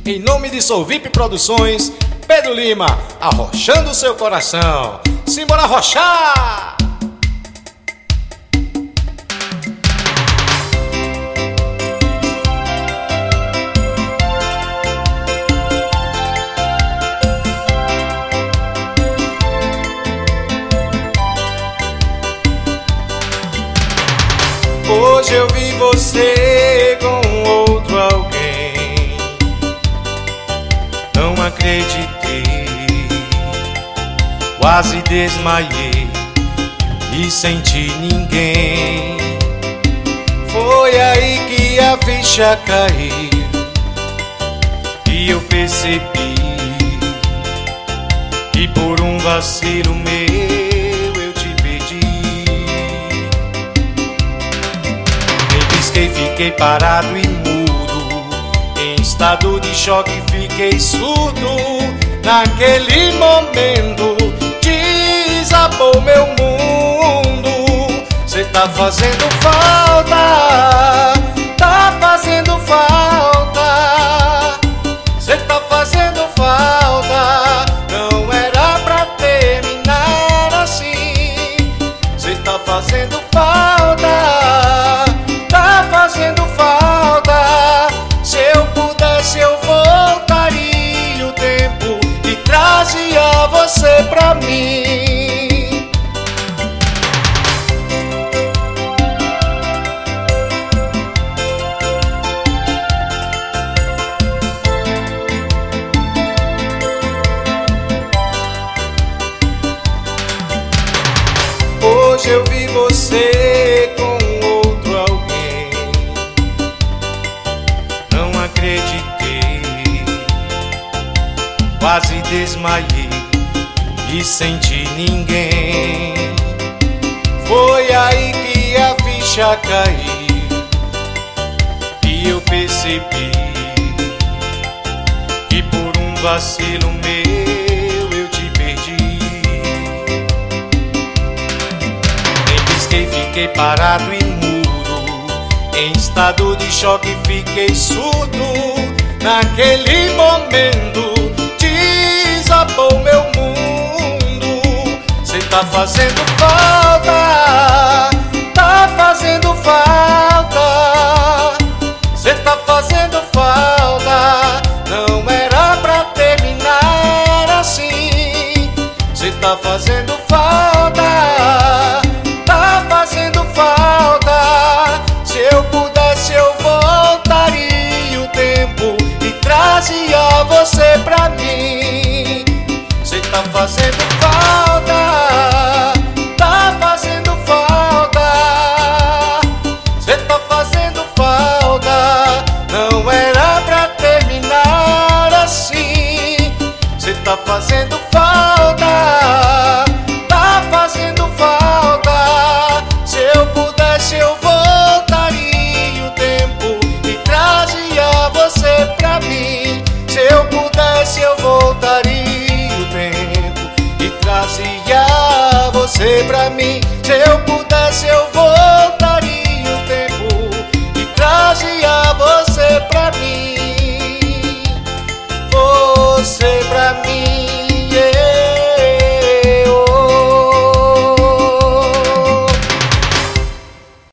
Em nome de Solvip Produções, Pedro Lima, arrochando seu coração. Simbora arrochar! Hoje eu vi você com outro alguém. Não acreditei, quase desmaiei e senti ninguém. Foi aí que a ficha caiu e eu percebi que por um vacilo meu eu te perdi. Fiquei parado e mudo, em estado de choque fiquei surdo. Naquele momento desabou meu mundo. Cê tá fazendo falta, tá fazendo falta. Cê tá fazendo falta, não era pra terminar assim. Cê tá fazendo falta, tá fazendo falta. Se eu pudesse eu voltaria o tempo e trazia você pra mim. Hoje eu vi você com outro alguém. Não acreditei, quase desmaiei e senti ninguém. Foi aí que a ficha caiu e eu percebi que por um vacilo meu eu te perdi. Fiquei parado e mudo, em estado de choque fiquei surdo. Naquele momento desabou meu mundo. Cê tá fazendo falta, tá fazendo falta. Cê tá fazendo falta, não era pra terminar assim. Cê tá fazendo falta, tá fazendo falta. Se eu pudesse eu voltaria o tempo e trazia você pra mim. Cê tá fazendo falta, tá fazendo falta. Cê tá fazendo falta, não era pra terminar assim. Cê tá fazendo falta, tá fazendo falta. Se eu pudesse eu voltaria o tempo e trazia você pra mim. Se eu pudesse eu voltaria o tempo e trazia você pra mim. Se eu pudesse eu voltaria